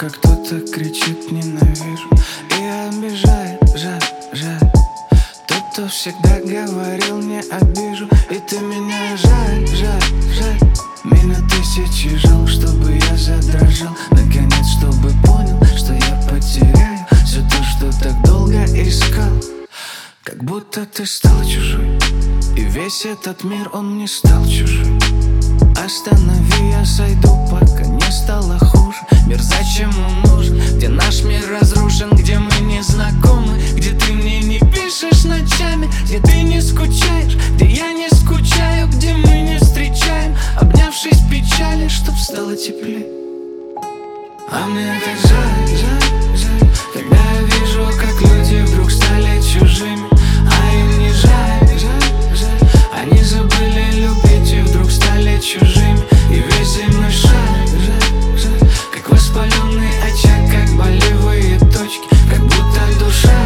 как кто-то кричит «ненавижу» и обижает, жаль. Тот, кто всегда говорил «не обижу», и ты меня жаль. Меня тысячи жил, чтобы я задрожал. Наконец, чтобы понял, что я потеряю все то, что так долго искал. Как будто ты стал чужой, и весь этот мир, он не стал чужой. Останови, я сойду, пока не стало хуже. Мир зачем он нужен? Где наш мир разрушен, где мы не знакомы, где ты мне не пишешь ночами, где ты не скучаешь, где я не скучаю, где мы не встречаем, обнявшись в печали, чтоб стало теплее. А мне так жаль, когда я вижу, как люди вдруг стали чужими, а им не жаль. Они забыли любить и вдруг стали чужими, и весь земной шар, как воспаленный очаг, как болевые точки, как будто душа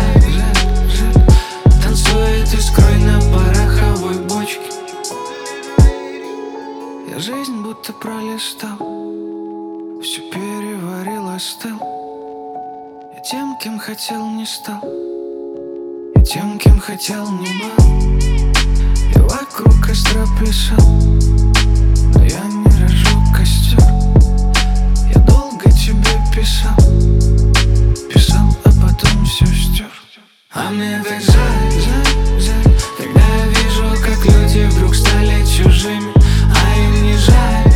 танцует искрой на пороховой бочке. Я жизнь будто пролистал, все переварил, остыл. Я тем, кем хотел, не стал, я тем, кем хотел, не был. Я вокруг костра плясал, но я не разжег костер. Я долго тебе писал, а потом все стер. А мне так жаль, когда я вижу, как люди вдруг стали чужими, а им не жаль.